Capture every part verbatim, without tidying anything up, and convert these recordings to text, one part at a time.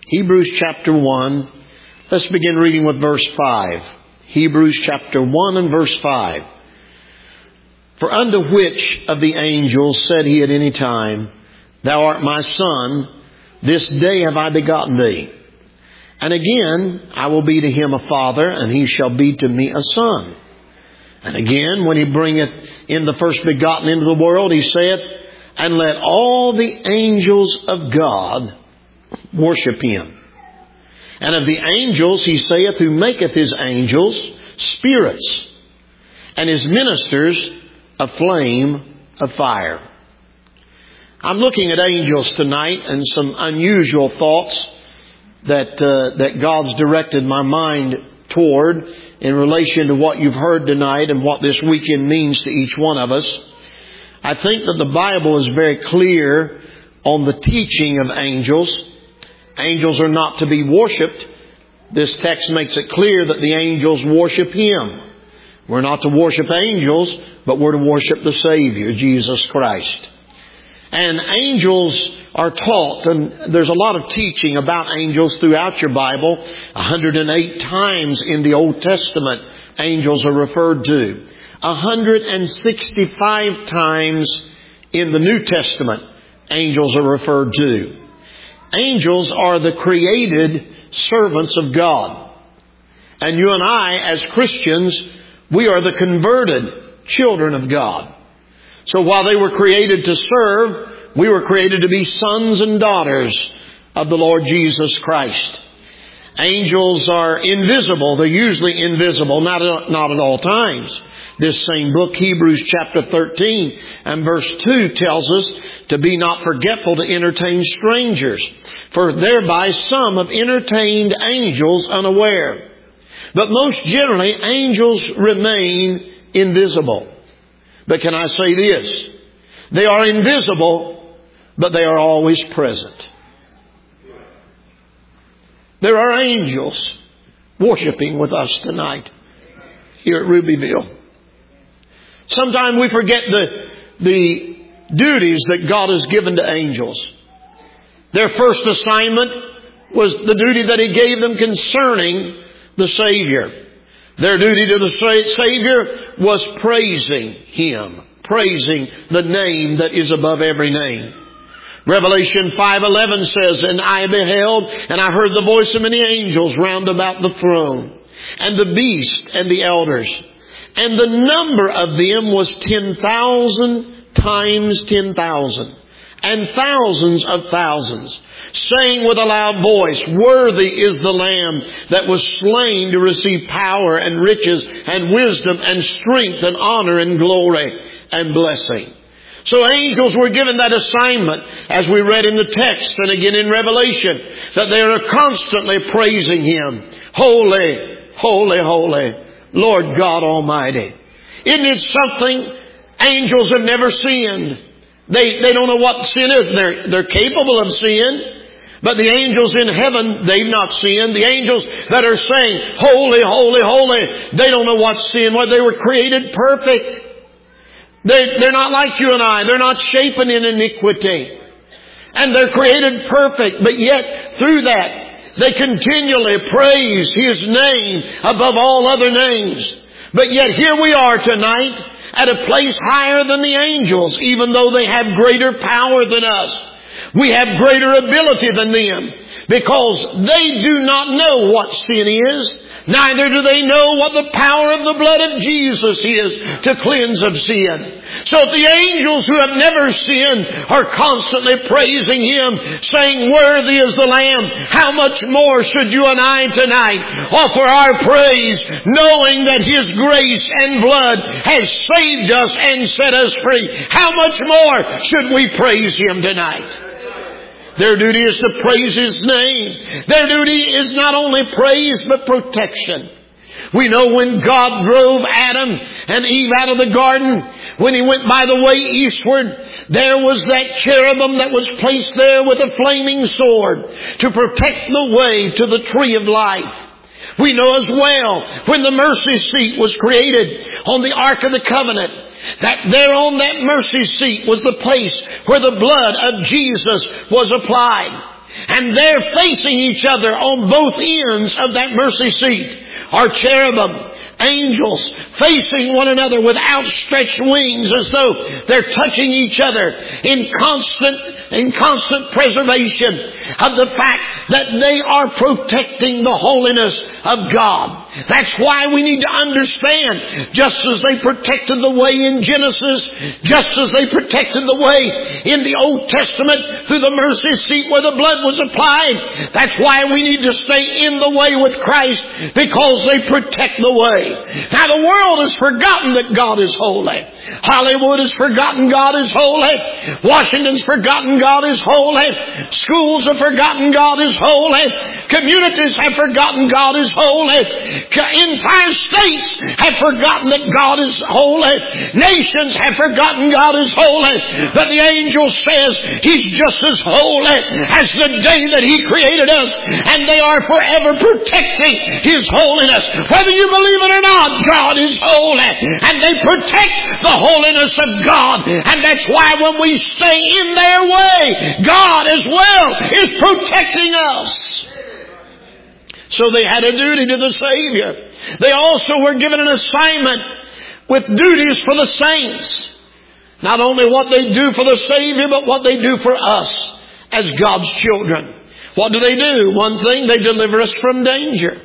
Hebrews chapter one. Let's begin reading with verse five. Hebrews chapter one and verse five. For unto which of the angels said he at any time, Thou art my son, this day have I begotten thee. And again, I will be to him a father, and he shall be to me a son. And again, when he bringeth in the first begotten into the world, he saith, And let all the angels of God worship him. And of the angels he saith, Who maketh his angels spirits, and his ministers a flame of fire. I'm looking at angels tonight and some unusual thoughts that uh, that God's directed my mind toward in relation to what you've heard tonight and what this weekend means to each one of us. I think that the Bible is very clear on the teaching of angels. Angels are not to be worshipped. This text makes it clear that the angels worship Him. We're not to worship angels, but we're to worship the Savior, Jesus Christ. And angels are taught, and there's a lot of teaching about angels throughout your Bible. one hundred eight times in the Old Testament, angels are referred to. one hundred sixty-five times in the New Testament, angels are referred to. Angels are the created servants of God. And you and I, as Christians, we are the converted children of God. So while they were created to serve, we were created to be sons and daughters of the Lord Jesus Christ. Angels are invisible. They're usually invisible, not at, not at all times. This same book, Hebrews chapter thirteen and verse two, tells us to be not forgetful to entertain strangers, for thereby some have entertained angels unaware. But most generally, angels remain invisible. But can I say this? They are invisible, but they are always present. There are angels worshiping with us tonight here at Rubyville. Sometimes we forget the, the duties that God has given to angels. Their first assignment was the duty that He gave them concerning the Savior. Their duty to the Savior was praising Him, praising the name that is above every name. Revelation five eleven says, And I beheld, and I heard the voice of many angels round about the throne, and the beast and the elders. And the number of them was ten thousand times ten thousand, and thousands of thousands, saying with a loud voice, Worthy is the Lamb that was slain to receive power and riches and wisdom and strength and honor and glory and blessing. So angels were given that assignment, as we read in the text and again in Revelation, that they are constantly praising Him. Holy, holy, holy, Lord God Almighty. Isn't it something? Angels have never sinned. They, they don't know what sin is. They're, they're capable of sin. But the angels in heaven, they've not sinned. The angels that are saying, Holy, holy, holy, they don't know what sin was. They were created perfect. They, they're not like you and I. They're not shapen in iniquity. And they're created perfect. But yet, through that, they continually praise His name above all other names. But yet here we are tonight at a place higher than the angels, even though they have greater power than us. We have greater ability than them, because they do not know what sin is. Neither do they know what the power of the blood of Jesus is to cleanse of sin. So if the angels who have never sinned are constantly praising Him, saying, Worthy is the Lamb, how much more should you and I tonight offer our praise, knowing that His grace and blood has saved us and set us free? How much more should we praise Him tonight? Their duty is to praise His name. Their duty is not only praise, but protection. We know when God drove Adam and Eve out of the garden, when He went by the way eastward, there was that cherubim that was placed there with a flaming sword to protect the way to the tree of life. We know as well when the mercy seat was created on the Ark of the Covenant, that there on that mercy seat was the place where the blood of Jesus was applied. And they're facing each other on both ends of that mercy seat are cherubim, angels, facing one another with outstretched wings as though they're touching each other in constant, in constant preservation of the fact that they are protecting the holiness of God. That's why we need to understand, just as they protected the way in Genesis, just as they protected the way in the Old Testament through the mercy seat where the blood was applied, that's why we need to stay in the way with Christ, because they protect the way. Now the world has forgotten that God is holy. Hollywood has forgotten God is holy. Washington's forgotten God is holy. Schools have forgotten God is holy. Communities have forgotten God is holy. Entire states have forgotten that God is holy. Nations have forgotten God is holy. But the angel says He's just as holy as the day that He created us. And they are forever protecting His holiness. Whether you believe it or not, God is holy. And they protect the holiness of God. And that's why when we stay in their way, God as well is protecting us. So they had a duty to the Savior. They also were given an assignment with duties for the saints. Not only what they do for the Savior, but what they do for us as God's children. What do they do? One thing, they deliver us from danger.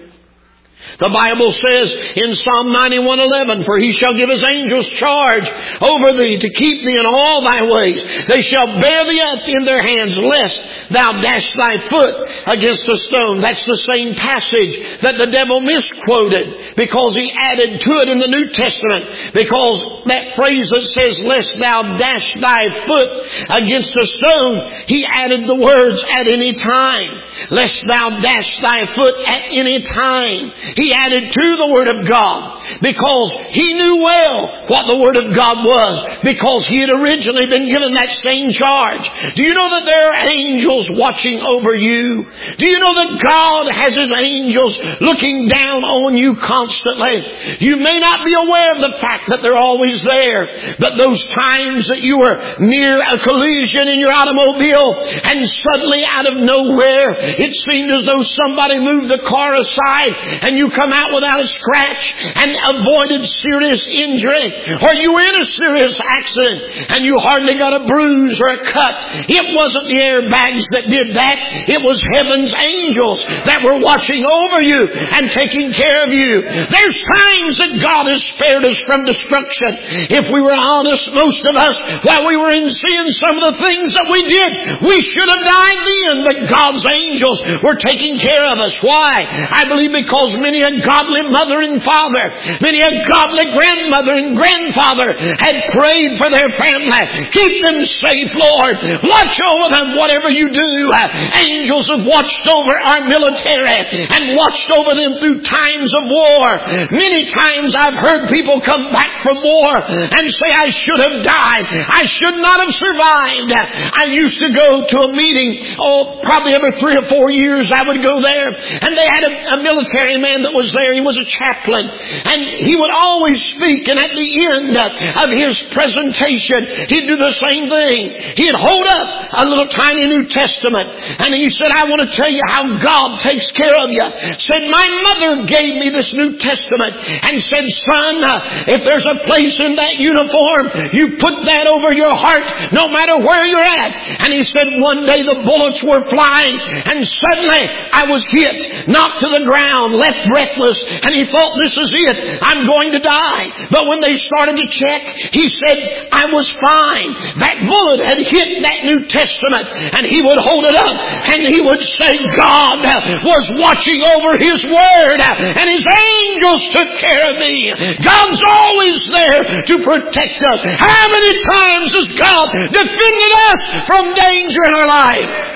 The Bible says in Psalm ninety-one eleven, for He shall give His angels charge over thee to keep thee in all thy ways. They shall bear thee up in their hands, lest thou dash thy foot against a stone. That's the same passage that the devil misquoted, because he added to it in the New Testament. Because that phrase that says, lest thou dash thy foot against a stone, he added the words, at any time. Lest thou dash thy foot at any time. He added to the Word of God, because he knew well what the Word of God was, because he had originally been given that same charge. Do you know that there are angels watching over you? Do you know that God has His angels looking down on you constantly? You may not be aware of the fact that they're always there, but those times that you were near a collision in your automobile and suddenly out of nowhere it seemed as though somebody moved the car aside and you come out without a scratch and avoided serious injury, or you were in a serious accident and you hardly got a bruise or a cut. It wasn't the airbags that did that. It was heaven's angels that were watching over you and taking care of you. There's times that God has spared us from destruction. If we were honest, most of us, while we were in sin, some of the things that we did, we should have died then, but God's angels were taking care of us. Why? I believe because many a godly mother and father, many a godly grandmother and grandfather had prayed for their family. Keep them safe, Lord. Watch over them, whatever you do. Angels have watched over our military and watched over them through times of war. Many times I've heard people come back from war and say, I should have died. I should not have survived. I used to go to a meeting, oh, probably every three or four years I would go there, and they had a, a military man that was there. He was a chaplain, and he would always speak, and at the end of his presentation he'd do the same thing. He'd hold up a little tiny New Testament, and he said, I want to tell you how God takes care of you. Said, my mother gave me this New Testament and said, son, if there's a place in that uniform, you put that over your heart no matter where you're at. And he said, one day the bullets were flying and suddenly I was hit, knocked to the ground, left breathless, and he thought, this is it, I'm going to die. But when they started to check, he said, I was fine. That bullet had hit that New Testament, and he would hold it up and he would say, God was watching over His Word and His angels took care of me. God's always there to protect us. How many times has God defended us from danger in our life?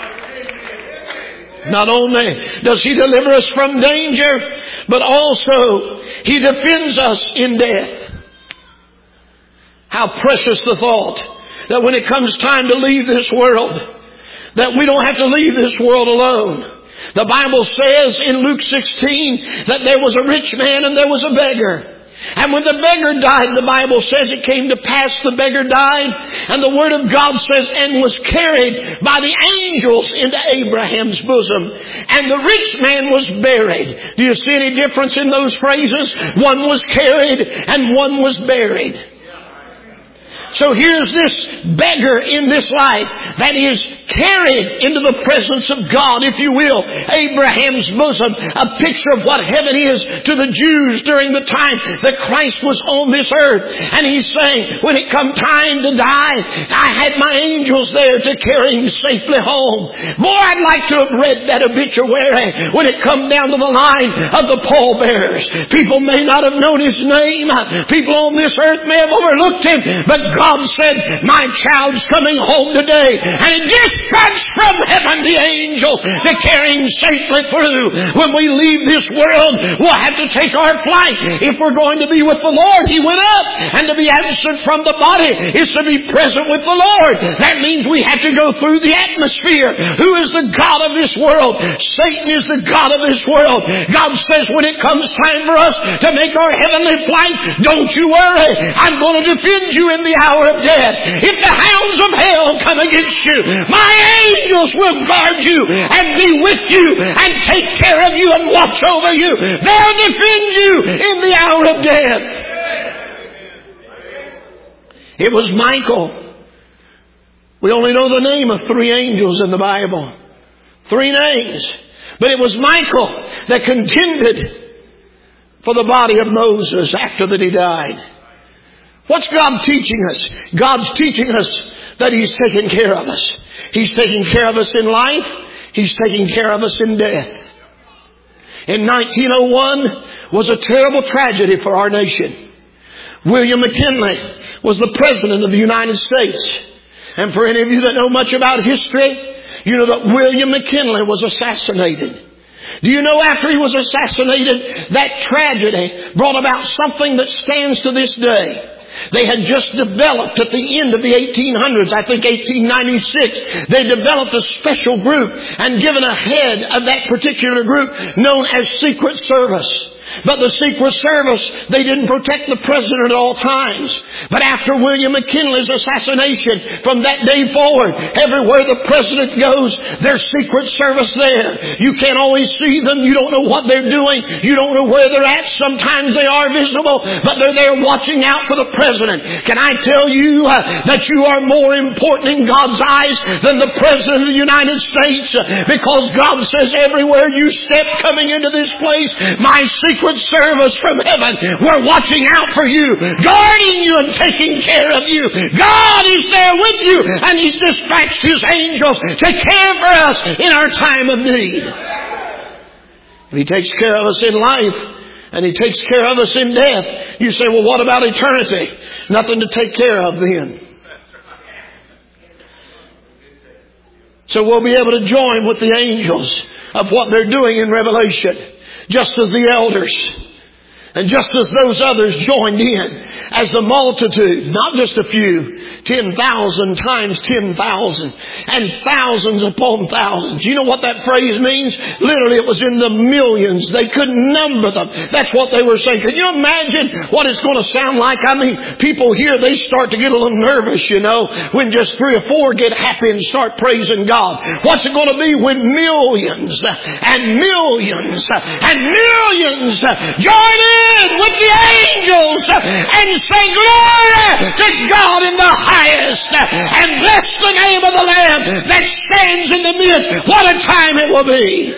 Not only does He deliver us from danger, but also He defends us in death. How precious the thought that when it comes time to leave this world, that we don't have to leave this world alone. The Bible says in Luke sixteen that there was a rich man and there was a beggar. And when the beggar died, the Bible says it came to pass the beggar died, and the Word of God says, and was carried by the angels into Abraham's bosom. And the rich man was buried. Do you see any difference in those phrases? One was carried and one was buried. So here's this beggar in this life that is carried into the presence of God, if you will, Abraham's bosom, a picture of what heaven is to the Jews during the time that Christ was on this earth. And he's saying, when it come time to die, I had my angels there to carry him safely home. Boy, I'd like to have read that obituary when it come down to the line of the pallbearers. People may not have known his name. People on this earth may have overlooked him, but God said, my child's coming home today, and He dispatched from heaven the angel to carry him safely through. When we leave this world, we'll have to take our flight. If we're going to be with the Lord, He went up, and to be absent from the body is to be present with the Lord. That means we have to go through the atmosphere. Who is the god of this world? Satan is the god of this world. God says, when it comes time for us to make our heavenly flight, don't you worry. I'm going to defend you in the hour of death. If the hounds of hell come against you, my angels will guard you and be with you and take care of you and watch over you. They'll defend you in the hour of death. It was Michael. We only know the name of three angels in the Bible. Three names. But it was Michael that contended for the body of Moses after that he died. What's God teaching us? God's teaching us that He's taking care of us. He's taking care of us in life. He's taking care of us in death. In nineteen oh one was a terrible tragedy for our nation. William McKinley was the President of the United States. And for any of you that know much about history, you know that William McKinley was assassinated. Do you know after he was assassinated, that tragedy brought about something that stands to this day? They had just developed at the end of the eighteen hundreds, I think eighteen ninety-six, they developed a special group and given a head of that particular group known as Secret Service. But the Secret Service, they didn't protect the President at all times. But after William McKinley's assassination, from that day forward, everywhere the President goes, there's Secret Service there. You can't always see them. You don't know what they're doing. You don't know where they're at. Sometimes they are visible, but they're there watching out for the President. Can I tell you uh, that you are more important in God's eyes than the President of the United States? Uh, because God says everywhere you step coming into this place, my Secret Service from heaven, we're watching out for you, guarding you and taking care of you. God is there with you, and He's dispatched His angels to care for us in our time of need. He takes care of us in life, and He takes care of us in death. You say, well, what about eternity? Nothing to take care of then. So we'll be able to join with the angels of what they're doing in Revelation. Just as the elders and just as those others joined in, as the multitude, not just a few, ten thousand times ten thousand and thousands upon thousands. You know what that phrase means? Literally, it was in the millions. They couldn't number them. That's what they were saying. Can you imagine what it's going to sound like? I mean, people here, they start to get a little nervous, you know, when just three or four get happy and start praising God. What's it going to be when millions and millions and millions join in with the angels and say glory to God in the highest, and bless the name of the Lamb that stands in the midst. What a time it will be.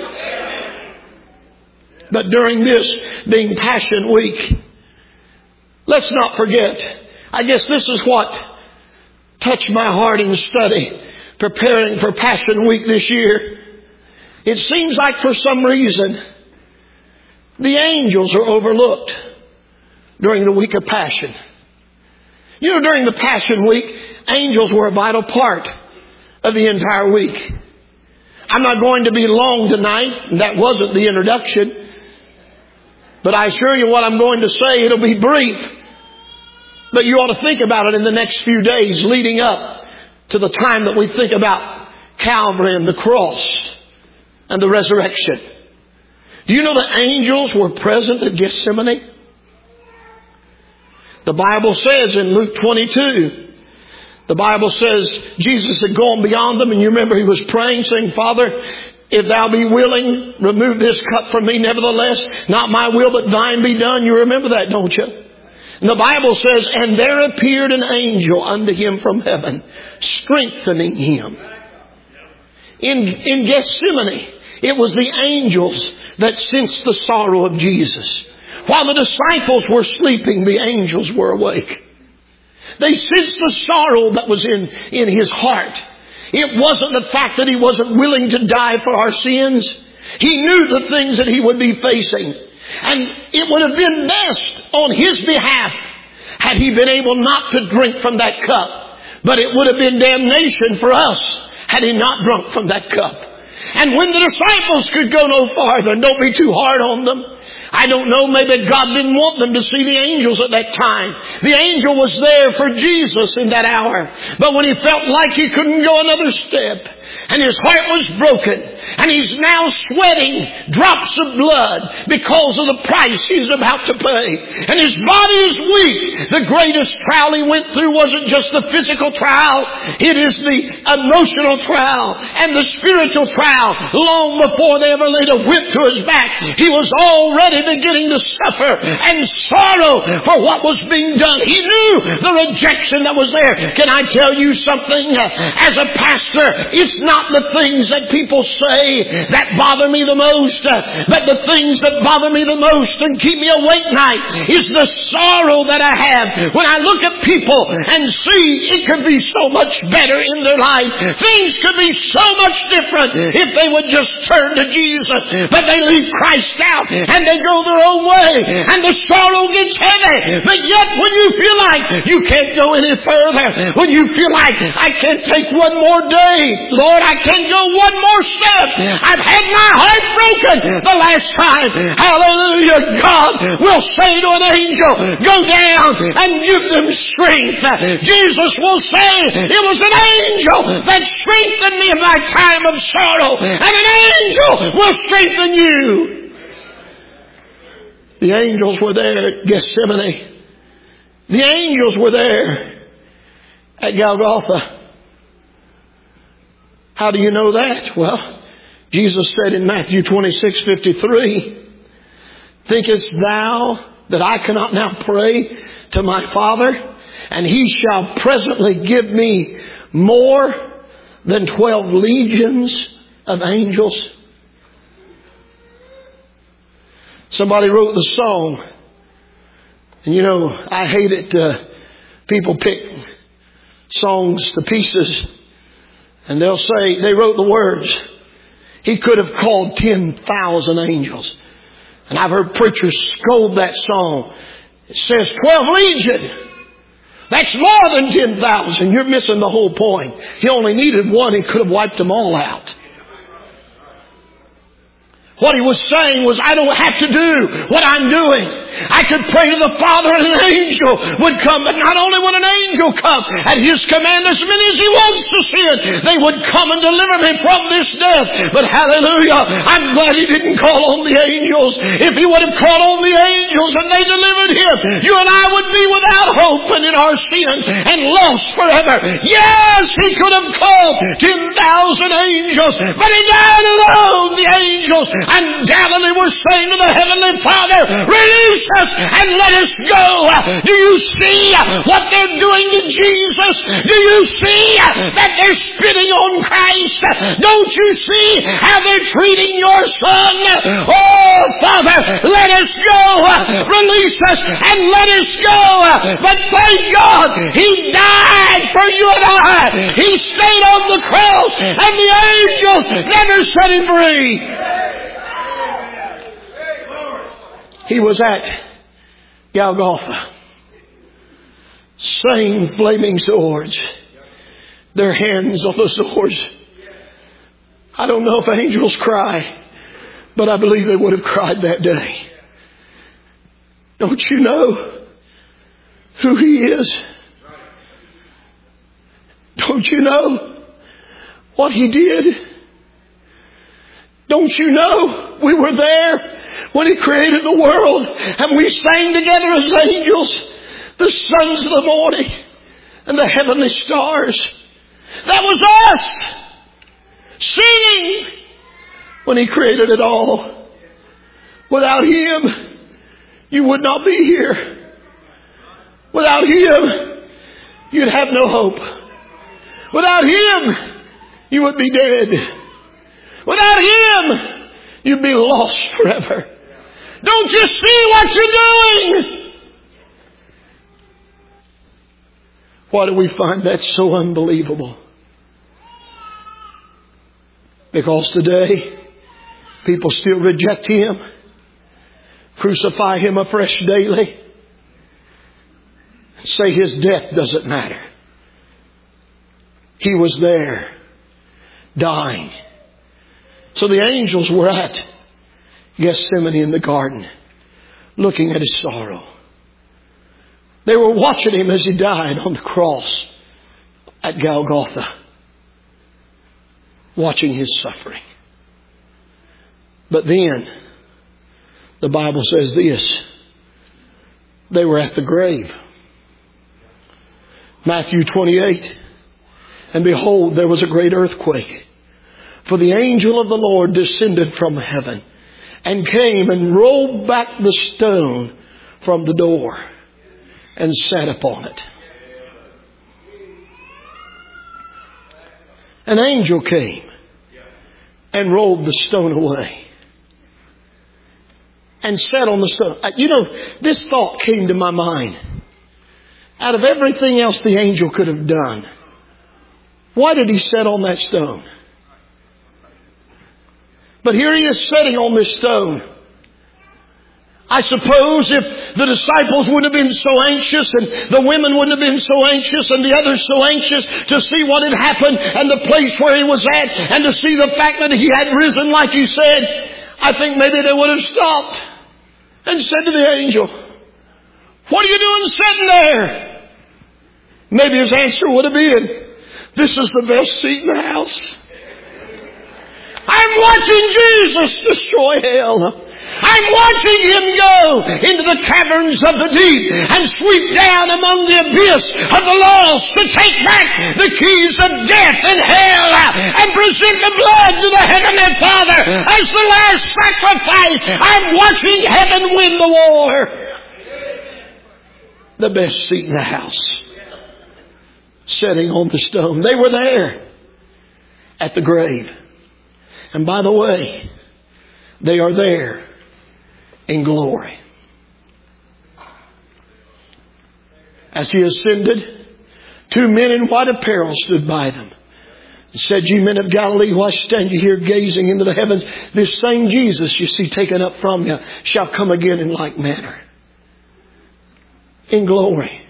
But during this being Passion Week, let's not forget, I guess this is what touched my heart in study, preparing for Passion Week this year. It seems like for some reason the angels are overlooked during the week of Passion. You know, during the Passion Week, angels were a vital part of the entire week. I'm not going to be long tonight. That wasn't the introduction. But I assure you what I'm going to say, it'll be brief. But you ought to think about it in the next few days leading up to the time that we think about Calvary and the cross and the resurrection. Do you know that angels were present at Gethsemane? The Bible says in Luke twenty-two, the Bible says Jesus had gone beyond them, and you remember he was praying, saying, Father, if thou be willing, remove this cup from me. Nevertheless, not my will, but thine be done. You remember that, don't you? And the Bible says, and there appeared an angel unto him from heaven, strengthening him. In, in Gethsemane, it was the angels that sensed the sorrow of Jesus. While the disciples were sleeping, the angels were awake. They sensed the sorrow that was in, in his heart. It wasn't the fact that he wasn't willing to die for our sins. He knew the things that he would be facing. And it would have been best on his behalf had he been able not to drink from that cup. But it would have been damnation for us had he not drunk from that cup. And when the disciples could go no farther, and don't be too hard on them, I don't know, maybe God didn't want them to see the angels at that time. The angel was there for Jesus in that hour. But when he felt like he couldn't go another step, and his heart was broken, and he's now sweating drops of blood because of the price he's about to pay, and his body is weak. The greatest trial he went through wasn't just the physical trial. It is the emotional trial and the spiritual trial. Long before they ever laid a whip to his back, he was already beginning to suffer and sorrow for what was being done. He knew the rejection that was there. Can I tell you something? As a pastor, it's not the things that people say that bother me the most, but the things that bother me the most and keep me awake night is the sorrow that I have when I look at people and see it could be so much better in their life. Things could be so much different if they would just turn to Jesus, but they leave Christ out and they go their own way, and the sorrow gets heavy. But yet when you feel like you can't go any further, when you feel like I can't take one more day, Lord, I can't go one more step, I've had my heart broken the last time, hallelujah, God will say to an angel, go down and give them strength. Jesus will say, it was an angel that strengthened me in my time of sorrow, and an angel will strengthen you. The angels were there at Gethsemane. The angels were there at Golgotha. How do you know that? Well, Jesus said in Matthew twenty-six fifty-three, thinkest thou that I cannot now pray to my Father, and he shall presently give me more than twelve legions of angels? Somebody wrote the song, and you know, I hate it. Uh, people pick songs to pieces, and they'll say, they wrote the words, he could have called ten thousand angels. And I've heard preachers scold that song. It says twelve legion. That's more than ten thousand. You're missing the whole point. He only needed one. He could have wiped them all out. What he was saying was, I don't have to do what I'm doing. I could pray to the Father and an angel would come. But not only would an angel come at his command, as many as he wants to send, they would come and deliver me from this death. But hallelujah, I'm glad he didn't call on the angels. If he would have called on the angels and they delivered him, you and I would be without hope and in our sins and lost forever. Yes, he could have called ten thousand angels, but he died alone. The angels undoubtedly were saying to the Heavenly Father, release us and let us go. Do you see what they're doing to Jesus? Do you see that they're spitting on Christ? Don't you see how they're treating your Son? Oh, Father, let us go. Release us and let us go. But thank God, He died for you and I. He stayed on the cross and the angels never set Him free. He was at Golgotha. Same flaming swords. Their hands on the swords. I don't know if angels cry, but I believe they would have cried that day. Don't you know who He is? Don't you know what He did? Don't you know we were there when He created the world, and we sang together as angels, the sons of the morning and the heavenly stars. That was us singing when He created it all. Without Him, you would not be here. Without Him, you'd have no hope. Without Him, you would be dead. Without Him, you'd be lost forever. Don't you see what you're doing? Why do we find that so unbelievable? Because today, people still reject Him, crucify Him afresh daily, say His death doesn't matter. He was there, dying. So the angels were at Gethsemane in the garden, looking at His sorrow. They were watching Him as He died on the cross at Golgotha, watching His suffering. But then, the Bible says this, they were at the grave. Matthew twenty-eight, and behold, there was a great earthquake. For the angel of the Lord descended from heaven and came and rolled back the stone from the door and sat upon it. An angel came and rolled the stone away and sat on the stone. You know, this thought came to my mind. Out of everything else the angel could have done, why did He sit on that stone? But here He is sitting on this stone. I suppose if the disciples wouldn't have been so anxious and the women wouldn't have been so anxious and the others so anxious to see what had happened and the place where He was at and to see the fact that He had risen like He said, I think maybe they would have stopped and said to the angel, "What are you doing sitting there?" Maybe his answer would have been, "This is the best seat in the house. I'm watching Jesus destroy hell. I'm watching Him go into the caverns of the deep and sweep down among the abyss of the lost to take back the keys of death and hell and present the blood to the Heavenly Father as the last sacrifice. I'm watching heaven win the war." The best seat in the house, sitting on the stone. They were there at the grave. And by the way, they are there in glory. As He ascended, two men in white apparel stood by them and said, "Ye men of Galilee, why stand ye here gazing into the heavens? This same Jesus you see taken up from you shall come again in like manner." In glory.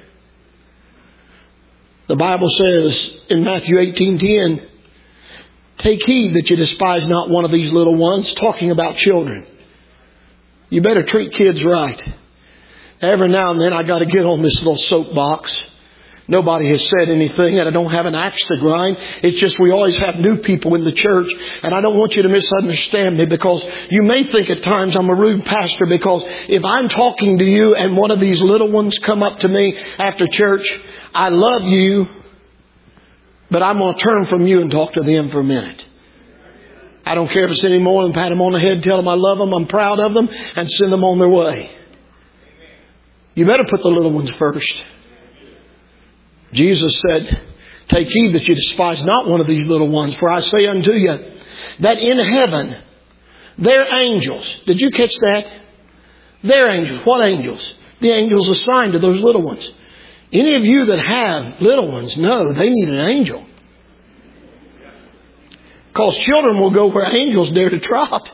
The Bible says in Matthew eighteen ten, "Take heed that you despise not one of these little ones," talking about children. You better treat kids right. Every now and then I got to get on this little soapbox. Nobody has said anything and I don't have an axe to grind. It's just we always have new people in the church, and I don't want you to misunderstand me, because you may think at times I'm a rude pastor, because if I'm talking to you and one of these little ones come up to me after church, I love you, but I'm going to turn from you and talk to them for a minute. I don't care if it's any more than pat them on the head, tell them I love them, I'm proud of them, and send them on their way. You better put the little ones first. Jesus said, "Take heed that you despise not one of these little ones. For I say unto you, that in heaven, their angels," did you catch that? Their angels. What angels? The angels assigned to those little ones. Any of you that have little ones know they need an angel. Because children will go where angels dare to trot.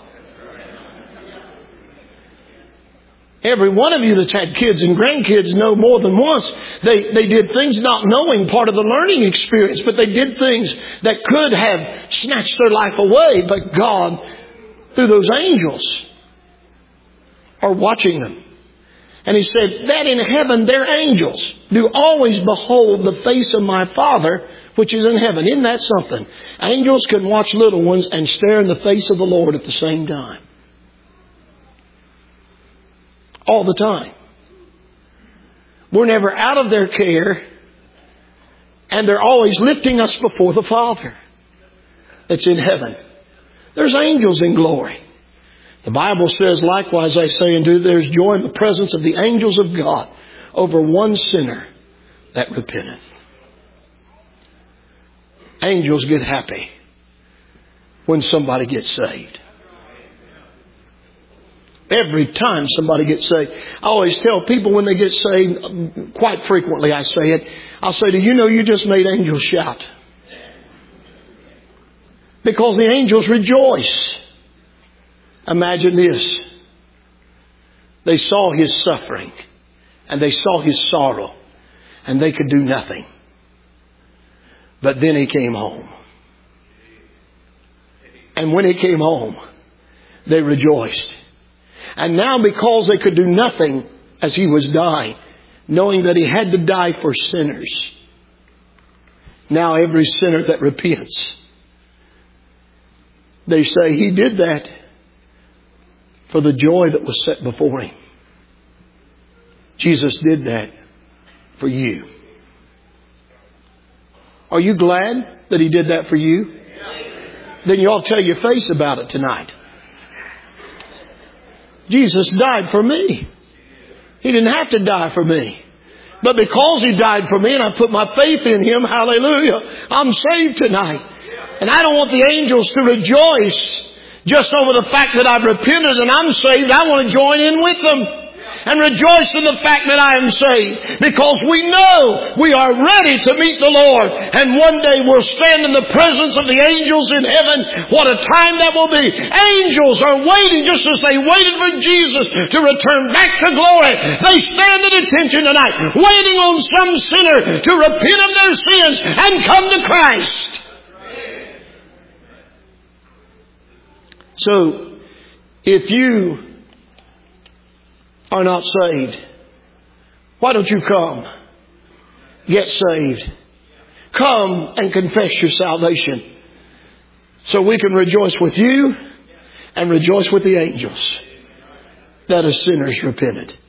Every one of you that's had kids and grandkids know more than once. They, they did things not knowing, part of the learning experience, but they did things that could have snatched their life away. But God, through those angels, are watching them. And He said, "That in heaven their angels do always behold the face of my Father which is in heaven." Isn't that something? Angels can watch little ones and stare in the face of the Lord at the same time. All the time. We're never out of their care. And they're always lifting us before the Father that's in heaven. There's angels in glory. The Bible says, likewise I say and do, there's joy in the presence of the angels of God over one sinner that repenteth. Angels get happy when somebody gets saved. Every time somebody gets saved. I always tell people when they get saved, quite frequently I say it, I'll say, do you know you just made angels shout? Because the angels rejoice. Imagine this. They saw His suffering and they saw His sorrow and they could do nothing. But then He came home. And when He came home, they rejoiced. And now because they could do nothing as He was dying, knowing that He had to die for sinners, now every sinner that repents, they say He did that for the joy that was set before Him. Jesus did that for you. Are you glad that He did that for you? Then you ought to tell your face about it tonight. Jesus died for me. He didn't have to die for me. But because He died for me and I put my faith in Him, hallelujah, I'm saved tonight. And I don't want the angels to rejoice just over the fact that I've repented and I'm saved. I want to join in with them and rejoice in the fact that I am saved. Because we know we are ready to meet the Lord. And one day we'll stand in the presence of the angels in heaven. What a time that will be. Angels are waiting just as they waited for Jesus to return back to glory. They stand at attention tonight, waiting on some sinner to repent of their sins and come to Christ. So, if you are not saved, why don't you come? Get saved. Come and confess your salvation so we can rejoice with you and rejoice with the angels that as sinners repented.